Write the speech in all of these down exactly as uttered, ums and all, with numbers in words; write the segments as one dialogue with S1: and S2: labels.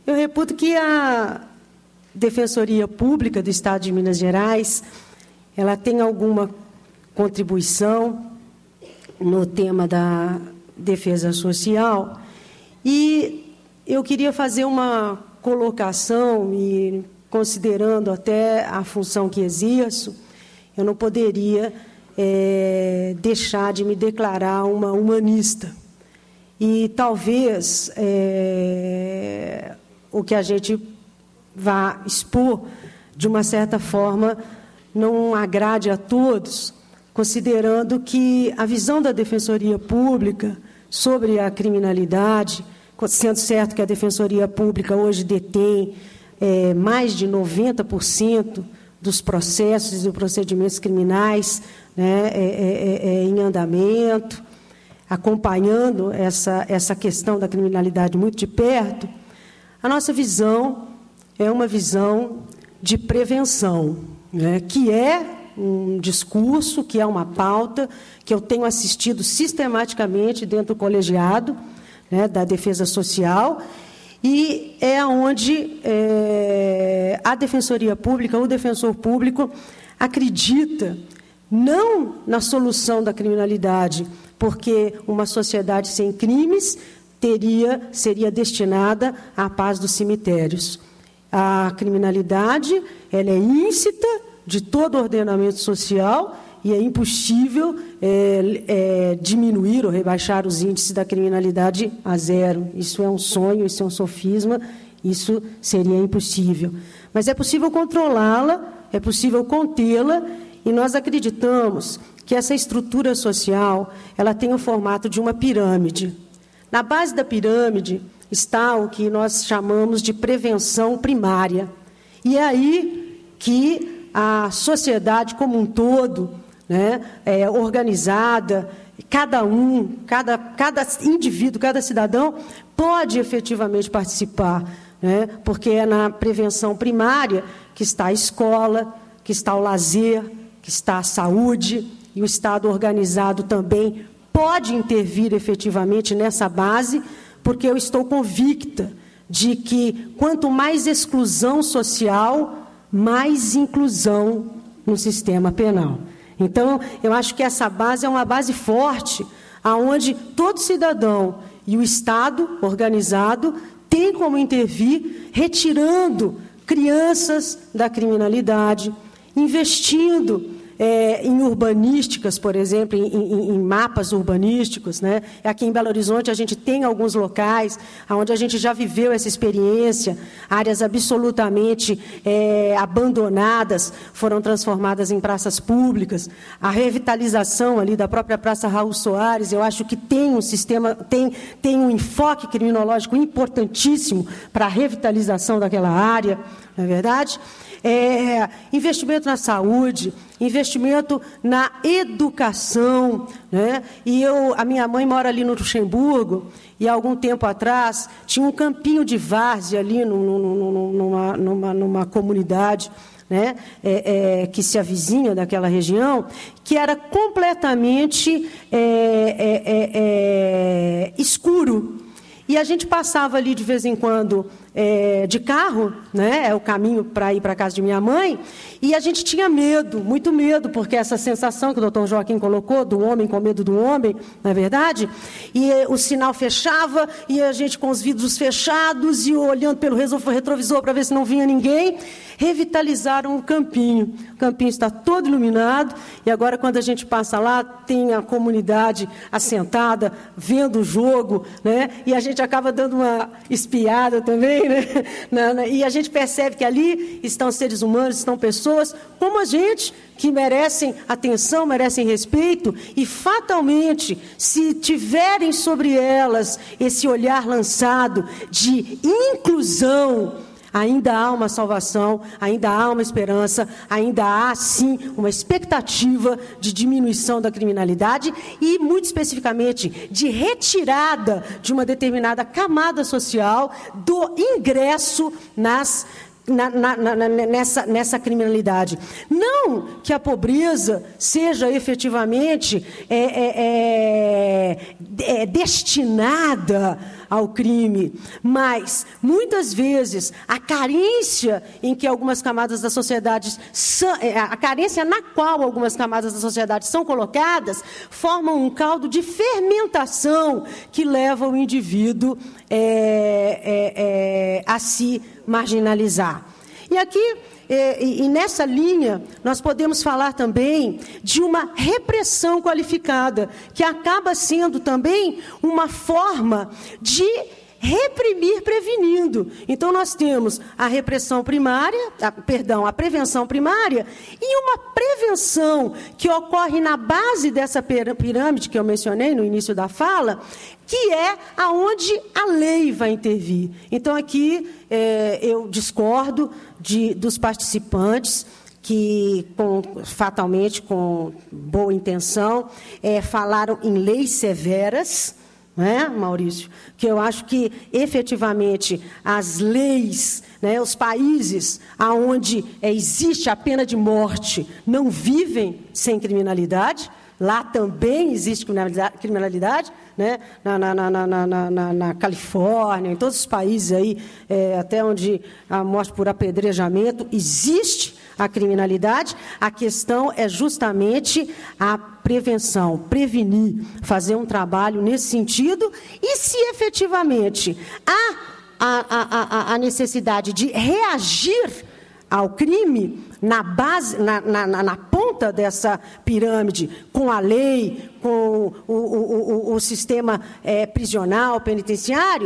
S1: Eu reputo que a Defensoria Pública do Estado de Minas Gerais, ela tem alguma contribuição no tema da defesa social, e eu queria fazer uma colocação, e considerando até a função que exerço, eu não poderia é, deixar de me declarar uma humanista. E talvez é, o que a gente vá expor, de uma certa forma, não agrade a todos, considerando que a visão da Defensoria Pública sobre a criminalidade, sendo certo que a Defensoria Pública hoje detém é, mais de noventa por cento dos processos e procedimentos criminais, né, é, é, é, em andamento, acompanhando essa, essa questão da criminalidade muito de perto, a nossa visão é uma visão de prevenção, né, que é um discurso, que é uma pauta que eu tenho assistido sistematicamente dentro do colegiado, né, da defesa social, e é onde é, a Defensoria Pública, o defensor público, acredita não na solução da criminalidade, porque uma sociedade sem crimes teria, seria destinada à paz dos cemitérios. A criminalidade, ela é íncita de todo o ordenamento social e é impossível é, é, diminuir ou rebaixar os índices da criminalidade a zero. Isso é um sonho, isso é um sofisma, isso seria impossível. Mas é possível controlá-la, é possível contê-la, e nós acreditamos que essa estrutura social, ela tem o formato de uma pirâmide. Na base da pirâmide está o que nós chamamos de prevenção primária. E é aí que a sociedade como um todo, né, é organizada, cada um, cada, cada indivíduo, cada cidadão pode efetivamente participar, né, porque é na prevenção primária que está a escola, que está o lazer, que está a saúde, e o Estado organizado também pode intervir efetivamente nessa base, porque eu estou convicta de que quanto mais exclusão social, mais inclusão no sistema penal. Então, eu acho que essa base é uma base forte, aonde todo cidadão e o Estado organizado tem como intervir, retirando crianças da criminalidade, investindo É, em urbanísticas, por exemplo, em, em, em mapas urbanísticos, né? Aqui em Belo Horizonte a gente tem alguns locais onde a gente já viveu essa experiência, áreas absolutamente é, abandonadas foram transformadas em praças públicas, a revitalização ali da própria Praça Raul Soares, eu acho que tem um sistema, tem, tem um enfoque criminológico importantíssimo para a revitalização daquela área, não é verdade? É, investimento na saúde, investimento na educação, né? E eu, a minha mãe mora ali no Luxemburgo, e há algum tempo atrás tinha um campinho de várzea ali no, no, no, numa, numa, numa comunidade, né? é, é, que se avizinha daquela região, que era completamente é, é, é, é, escuro. E a gente passava ali de vez em quando é, de carro, né, é o caminho para ir para a casa de minha mãe, e a gente tinha medo, muito medo, porque essa sensação que o doutor Joaquim colocou, do homem com medo do homem, não é verdade? E o sinal fechava, e a gente com os vidros fechados, e olhando pelo retrovisor para ver se não vinha ninguém. Revitalizaram o campinho. O campinho está todo iluminado, e agora, quando a gente passa lá, tem a comunidade assentada, vendo o jogo, né? E a gente acaba dando uma espiada também, né? na, na, e a gente percebe que ali estão seres humanos, estão pessoas como a gente, que merecem atenção, merecem respeito, e fatalmente, se tiverem sobre elas esse olhar lançado de inclusão, ainda há uma salvação, ainda há uma esperança, ainda há, sim, uma expectativa de diminuição da criminalidade e, muito especificamente, de retirada de uma determinada camada social do ingresso nas Na, na, na, nessa, nessa criminalidade. Não que a pobreza seja efetivamente é, é, é, é destinada ao crime, mas, muitas vezes, a carência em que algumas camadas da sociedade, são, a carência na qual algumas camadas da sociedade são colocadas, formam um caldo de fermentação que leva o indivíduo é, é, é, a se marginalizar. E aqui, e, e nessa linha, nós podemos falar também de uma repressão qualificada, que acaba sendo também uma forma de reprimir prevenindo. Então, nós temos a repressão primária, a, perdão, a prevenção primária e uma prevenção que ocorre na base dessa pirâmide que eu mencionei no início da fala, que é aonde a lei vai intervir. Então, aqui é, eu discordo de, dos participantes que, com, fatalmente, com boa intenção, é, falaram em leis severas, não é, Maurício? Que eu acho que, efetivamente, as leis, né, os países onde é, existe a pena de morte não vivem sem criminalidade. Lá também existe criminalidade, né? na, na, na, na, na, na, na Califórnia, em todos os países aí, é, até onde a morte por apedrejamento, existe a criminalidade. A questão é justamente a prevenção, prevenir, fazer um trabalho nesse sentido, e se efetivamente há a, a, a, a necessidade de reagir ao crime, na base, na, na, na ponta dessa pirâmide, com a lei, com o, o, o, o sistema é, prisional, penitenciário,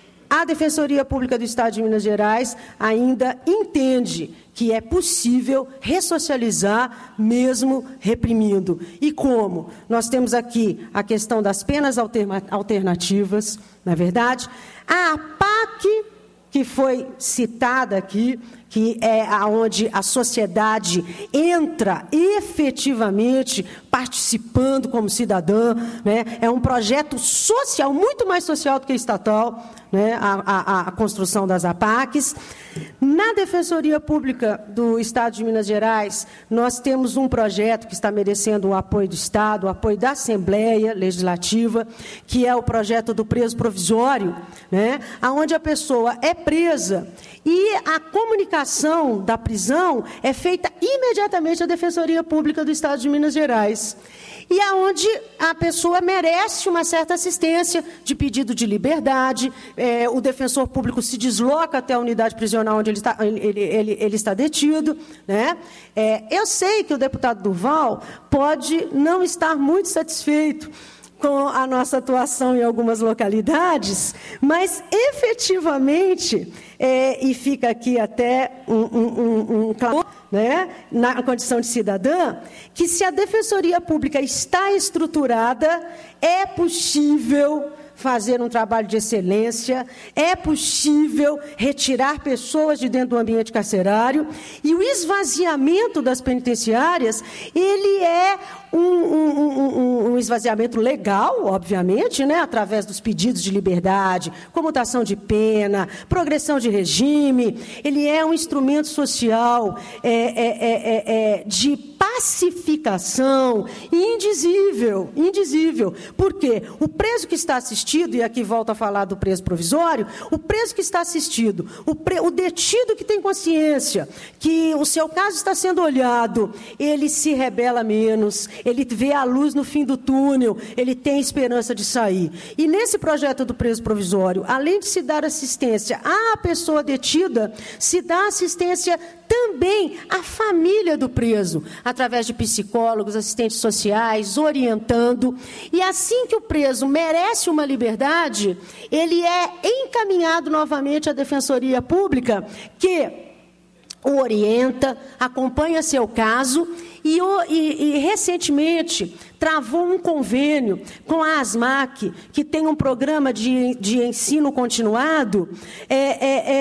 S1: a Defensoria Pública do Estado de Minas Gerais ainda entende que é possível ressocializar mesmo reprimindo. E como? Nós temos aqui a questão das penas alternativas, na verdade, a APAC, que foi citada aqui, que é aonde a sociedade entra efetivamente participando como cidadã, né? É um projeto social, muito mais social do que estatal, né? a, a, a construção das APACs. Na Defensoria Pública do Estado de Minas Gerais, nós temos um projeto que está merecendo o apoio do Estado, o apoio da Assembleia Legislativa, que é o projeto do preso provisório, né? Onde a pessoa é presa e a comunicação da prisão é feita imediatamente à Defensoria Pública do Estado de Minas Gerais. E aonde a pessoa merece uma certa assistência de pedido de liberdade, é, o defensor público se desloca até a unidade prisional onde ele está, ele, ele, ele está detido, né? É, eu sei que o deputado Durval pode não estar muito satisfeito com a nossa atuação em algumas localidades, mas, efetivamente, é, e fica aqui até um, um, um, um clamor, né, na condição de cidadã, que se a Defensoria Pública está estruturada, é possível fazer um trabalho de excelência, é possível retirar pessoas de dentro do ambiente carcerário, e o esvaziamento das penitenciárias, ele é um, um, um, um esvaziamento legal, obviamente, né, através dos pedidos de liberdade, comutação de pena, progressão de regime. Ele é um instrumento social é, é, é, é, de pacificação indizível, indizível. Por quê? O preso que está assistido, e aqui volto a falar do preso provisório, o preso que está assistido, o, pre, o detido que tem consciência que o seu caso está sendo olhado, ele se rebela menos, ele vê a luz no fim do túnel, ele tem esperança de sair. E nesse projeto do preso provisório, além de se dar assistência à pessoa detida, se dá assistência também à família do preso, através de psicólogos, assistentes sociais, orientando. E assim que o preso merece uma liberdade, ele é encaminhado novamente à Defensoria Pública, que o orienta, acompanha seu caso e, e, e recentemente travou um convênio com a ASMAC, que tem um programa de, de ensino continuado, é, é, é,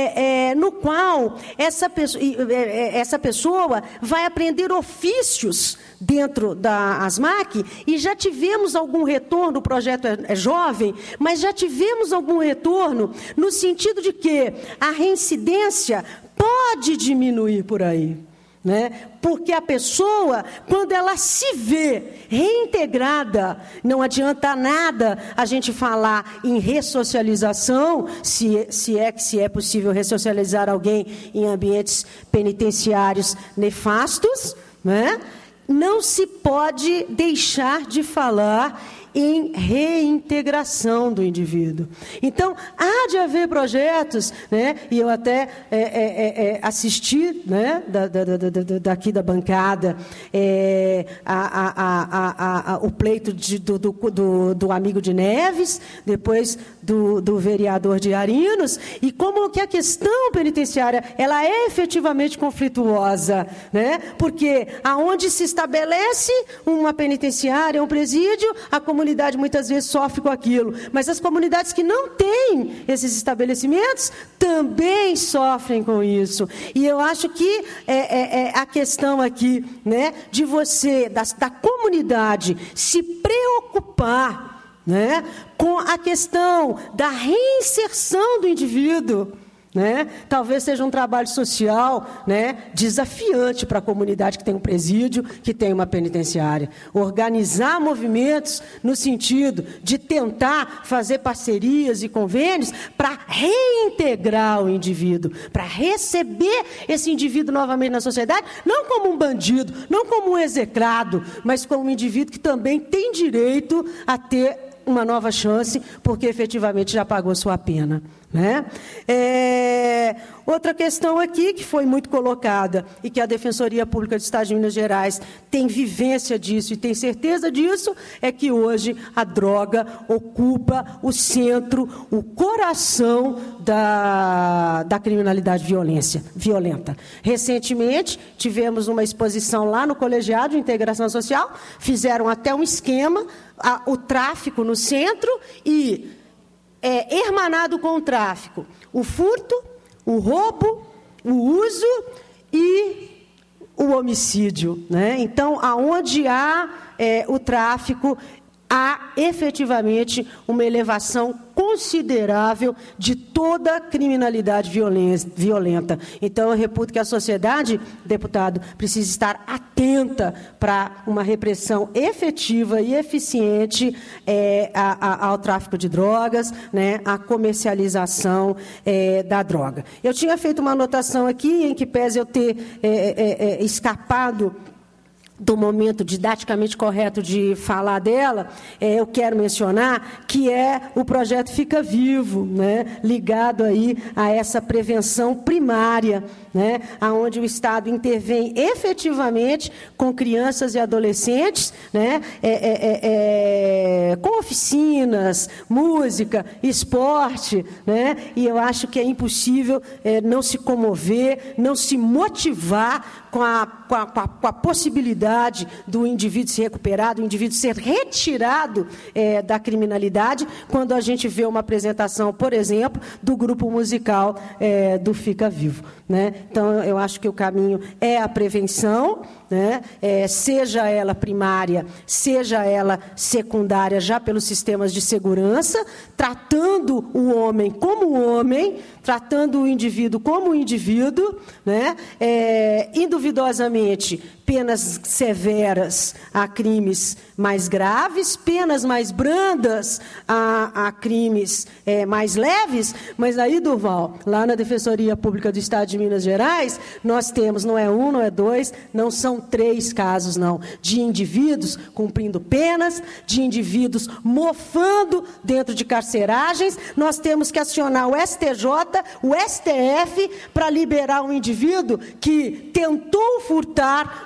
S1: é, no qual essa pessoa, essa pessoa vai aprender ofícios dentro da ASMAC, e já tivemos algum retorno, o projeto é, é jovem, mas já tivemos algum retorno no sentido de que a reincidência pode diminuir por aí. Né? Porque a pessoa, quando ela se vê reintegrada, não adianta nada a gente falar em ressocialização, se, se é que se é possível ressocializar alguém em ambientes penitenciários nefastos, né? Não se pode deixar de falar em reintegração do indivíduo. Então, há de haver projetos, né, e eu até é, é, é, assisti, né, da, da, da, da, daqui da bancada, é, a, a, a, a, o pleito de, do, do, do amigo de Neves, depois do, do vereador de Arinos, e como que a questão penitenciária ela é efetivamente conflituosa, né, porque aonde se estabelece uma penitenciária, um presídio, a comunidade muitas vezes sofre com aquilo, mas as comunidades que não têm esses estabelecimentos também sofrem com isso. E eu acho que é, é, é a questão aqui, né, de você, da, da comunidade, se preocupar, né, com a questão da reinserção do indivíduo. Né? Talvez seja um trabalho social, né, desafiante para a comunidade que tem um presídio, que tem uma penitenciária. Organizar movimentos no sentido de tentar fazer parcerias e convênios para reintegrar o indivíduo, para receber esse indivíduo novamente na sociedade, não como um bandido, não como um execrado, mas como um indivíduo que também tem direito a ter uma nova chance, porque efetivamente já pagou sua pena. Né? É, outra questão aqui, que foi muito colocada, e que a Defensoria Pública do Estado de Minas Gerais tem vivência disso e tem certeza disso, é que hoje a droga ocupa o centro, o coração da, da criminalidade violência, violenta. Recentemente, tivemos uma exposição lá no Colegiado de Integração Social, fizeram até um esquema, a, o tráfico no centro e... É, hermanado com o tráfico, o furto, o roubo, o uso e o homicídio. Né? Então, aonde há é, o tráfico, há efetivamente uma elevação considerável de toda a criminalidade violenta. Então, eu reputo que a sociedade, deputado, precisa estar atenta para uma repressão efetiva e eficiente é, a, a, ao tráfico de drogas, né, à comercialização é, da droga. Eu tinha feito uma anotação aqui, em que pese eu ter é, é, é, escapado do momento didaticamente correto de falar dela, é, eu quero mencionar que é o projeto Fica Vivo, né, ligado aí a essa prevenção primária, né, onde o Estado intervém efetivamente com crianças e adolescentes, né, é, é, é, com oficinas, música, esporte, né, e eu acho que é impossível é, não se comover, não se motivar com a, com a, com a, com a possibilidade do indivíduo se recuperar, do indivíduo ser retirado é, da criminalidade, quando a gente vê uma apresentação, por exemplo, do grupo musical é, do Fica Vivo. Né? Então, eu acho que o caminho é a prevenção, né? É, seja ela primária, seja ela secundária, já pelos sistemas de segurança, tratando o homem como homem, tratando o indivíduo como indivíduo, né? É, induvidosamente, penas severas a crimes mais graves, penas mais brandas a, a crimes é, mais leves, mas aí, Durval, lá na Defensoria Pública do Estado de Minas Gerais, nós temos, não é um, não é dois, não são três casos, não, de indivíduos cumprindo penas, de indivíduos mofando dentro de carceragens. Nós temos que acionar o S T J, o S T F, para liberar um indivíduo que tentou furtar um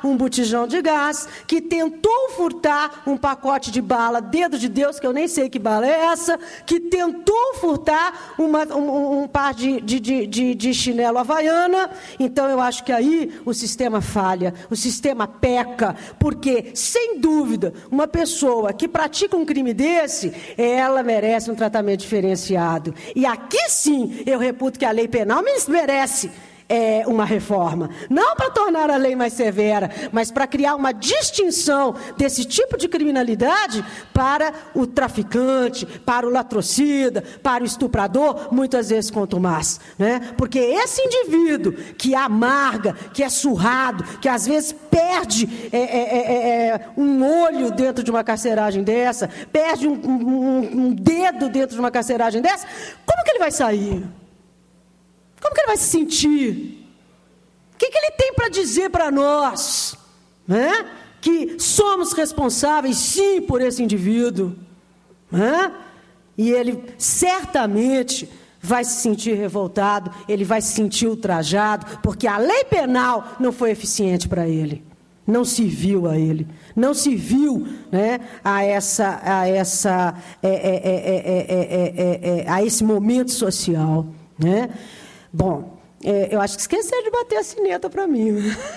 S1: um botijão de gás, que tentou furtar um pacote de bala, dedo de Deus, que eu nem sei que bala é essa, que tentou furtar uma, um, um par de, de, de, de chinelo havaiana. Então, eu acho que aí o sistema falha, o sistema peca, porque, sem dúvida, uma pessoa que pratica um crime desse, ela merece um tratamento diferenciado. E aqui sim, eu reputo que a lei penal merece é, uma reforma. Não para tornar a lei mais severa, mas para criar uma distinção desse tipo de criminalidade para o traficante, para o latrocida, para o estuprador, muitas vezes contumaz, né? Porque esse indivíduo que amarga, que é surrado, que às vezes perde é, é, é, é, um olho dentro de uma carceragem dessa, perde um, um, um dedo dentro de uma carceragem dessa, como que ele vai sair? Como que ele vai se sentir? O que, que ele tem para dizer para nós? Né? Que somos responsáveis, sim, por esse indivíduo. Né? E ele certamente vai se sentir revoltado, ele vai se sentir ultrajado, porque a lei penal não foi eficiente para ele. Não serviu a ele. Não serviu, né, a, essa, a, essa, é, é, é, é, é, é, a esse momento social. Né? Bom, é, eu acho que esqueceram de bater a sineta para mim.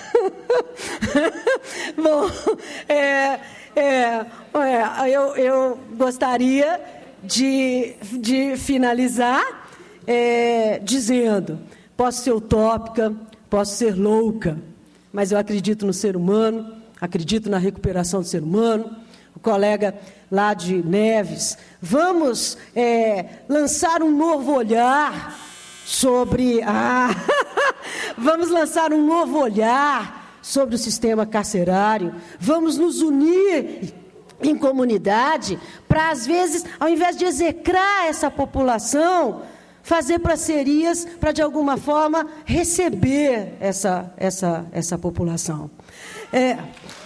S1: Bom, é, é, é, eu, eu gostaria de, de finalizar é, dizendo, posso ser utópica, posso ser louca, mas eu acredito no ser humano, acredito na recuperação do ser humano. O colega lá de Neves, vamos é, lançar um novo olhar sobre... Ah, vamos lançar um novo olhar sobre o sistema carcerário. Vamos nos unir em comunidade para, às vezes, ao invés de execrar essa população, fazer parcerias para, de alguma forma, receber essa, essa, essa população. É...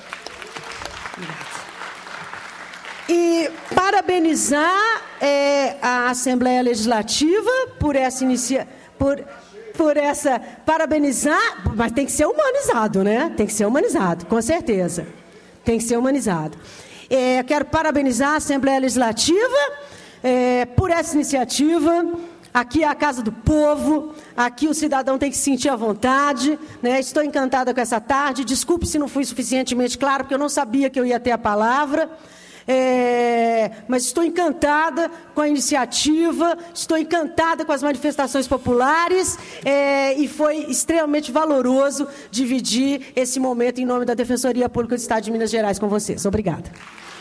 S1: E parabenizar é, a Assembleia Legislativa por essa iniciativa, por, por essa, parabenizar, mas tem que ser humanizado, né? Tem que ser humanizado, com certeza. Tem que ser humanizado. É, quero parabenizar a Assembleia Legislativa é, por essa iniciativa. Aqui é a casa do povo, aqui o cidadão tem que se sentir à vontade, né? Estou encantada com essa tarde. Desculpe se não fui suficientemente claro, porque eu não sabia que eu ia ter a palavra. É, mas estou encantada com a iniciativa, estou encantada com as manifestações populares é, e foi extremamente valoroso dividir esse momento em nome da Defensoria Pública do Estado de Minas Gerais com vocês. Obrigada.